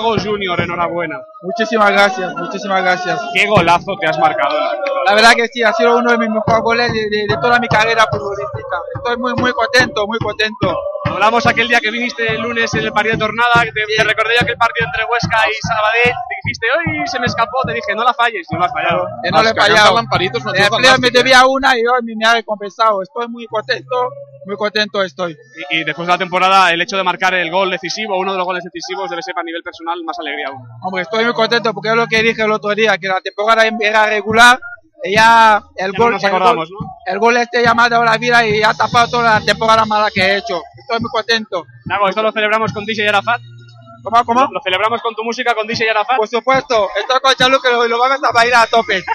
Junior, enhorabuena. Muchísimas gracias, muchísimas gracias. Qué golazo te has marcado. La verdad que sí, ha sido uno de mis mejores goles de toda mi carrera futbolística. Estoy muy contento, muy contento. Hablamos aquel día que viniste el lunes en el partido de Tornada, te recordé yo aquel partido entre Huesca y Sabadell, te dijiste, hoy se me escapó, te dije, no la falles, y no la has fallado. No le he fallado. Me debía una y hoy me ha recompensado. Estoy muy contento estoy. Y después de la temporada, el hecho de marcar el gol decisivo, uno de los goles decisivos, debe ser a nivel personal más alegría aún. Hombre, estoy muy contento porque es lo que dije el otro día, que la temporada era regular. Ya el gol ya me ha dado la vida y ha tapado toda la temporada mala que he hecho. Estoy muy contento. Nago, ¿esto lo celebramos con DJ Arafat? ¿Cómo? ¿Lo celebramos con tu música con DJ Arafat? Por supuesto, estoy con Chalu que lo vamos a bailar a tope.